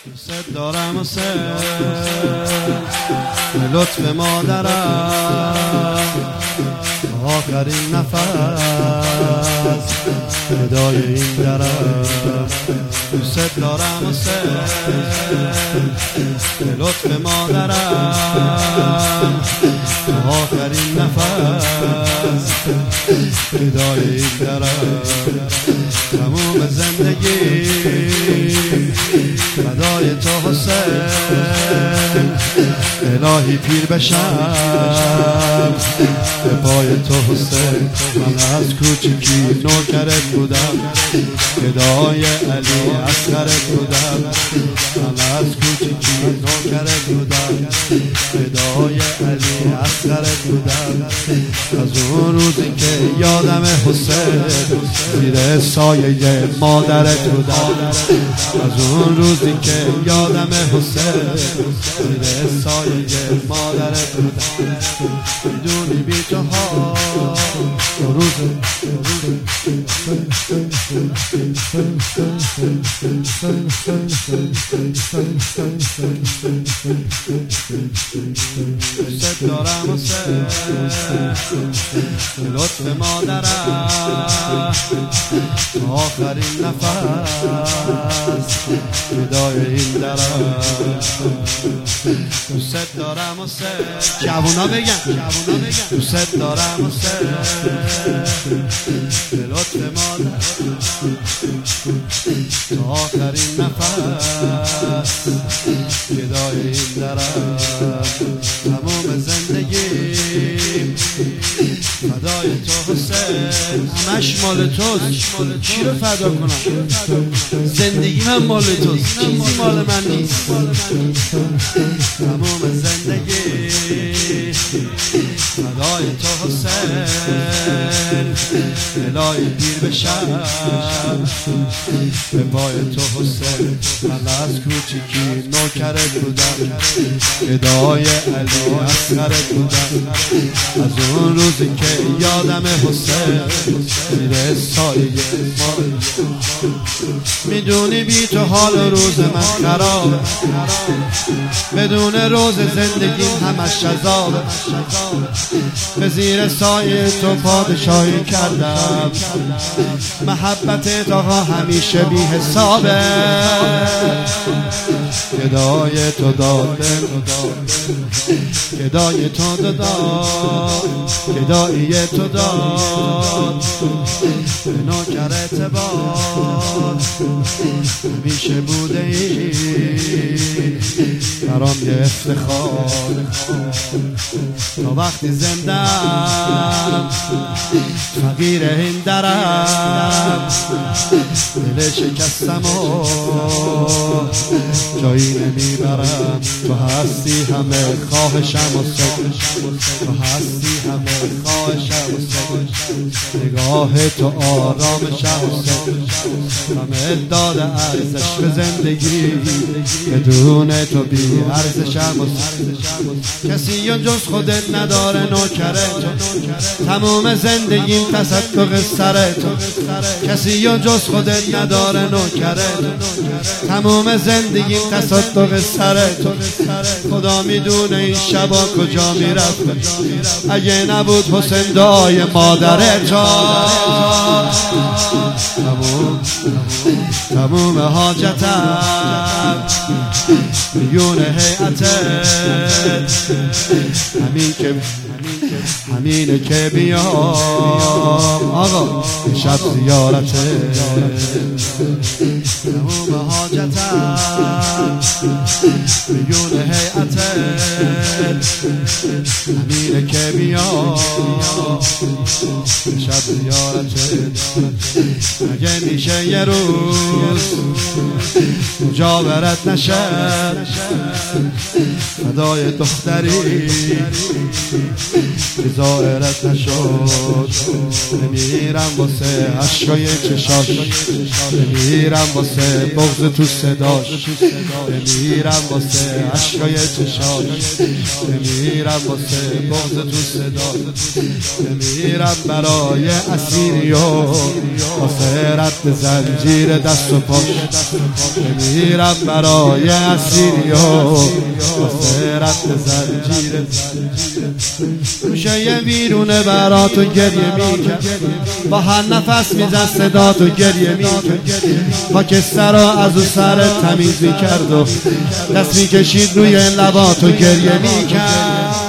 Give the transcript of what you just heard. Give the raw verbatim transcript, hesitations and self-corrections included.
دوست دارم حسین لطف مادرم آخرین نفس ندای این درم. دوست دارم حسین لطف مادرم آخرین نفس ندای این درم. تموم زندگی فدای تو حسین، الهی پیر بشم به پای تو حسین. من از کوچیکی نوکرت بودم، فدای علی اصغرت بودم. من از کوچیکی نوکرت بودم، فدای علی اصغرت بودم. از اون روزی که یادم حسین زیر سایه مادرت بودم. از اون روزی که یادم حسین زیر سایه مادرت بودم. میدونی بی تو ها روز دوست دارم حسین لطف مادرم آخرین نفس ندای این درم. دوست دارم حسین، جوونا بگن دوست دارم حسین لطف مادرم آخرین نفس ندای این درم. تمام زندگی فدای تو حسین، همش مال توست. چی رو فدا کنم؟ زندگی من مال توست، چیزی مال من نیست. تمام زندگی فدای تو حسین، الهی پیر بشم به پای تو حسین. من از کوچیکی نوکرت بودم، فدای علی اصغرت بودم. از اون روزی که یادم حسین زیر سایه میدونی بی تو حال روز من خرابه، بدون روز زندگیم همش عذابه. به زیر سایه تو پادشاهی کردم، محبت آقا همیشه بی حسابه. فدای تو دادم، فدای تو داد، فدای تو داد. به نوکرت باد همیشه بوده ای برام یه افتخار. تا وقتی زندم فقیر این درم، دل شکستم و جایی نمیبرم. تو هستی همه خواهشم و سکر، تو هستی همه خواهشم و سکر. نگاه تو آرامشم و سکر، همه داده ارزش به زندگی، بدون تو بی ارزشم و سکر. کسی جز خودت نداره نوکر تو، تموم زندگیم تصدق سر تو. کسی جز خودت نداره نوکر تو، تموم زندگیم تصدق سر تو. خدا میدونه این شبا کجا میرفت اگه نبود حسین دعای مادر تو. تموم تموم حاجتم میون هیئتت، همین که همینه که بیام آقا شب زیارته. تموم حاجتم میون هیئتت، همینه که بیام شب زیارته. اگه میشه یه روز مجاورت نشه، فدای دختری ظاهرت نشد. نمیرم واسه عشقای چشاش، نمیرم واسه بغض تو صداش، نمیرم واسه عشقای چشاش، نمیرم واسه بغض تو صداش. نمیرم برای اسیری و واسه رد زنجیر دست و پاش، میرم برای اسیری و واسه رد زنجیره گوشه یه ویرونه برا تو گریه میکرد با هر نفس میزد صدا تو گریه میکرد خاکستر را از او سر تمیز میکرد و دست میکشید روی لبا تو گریه میکرد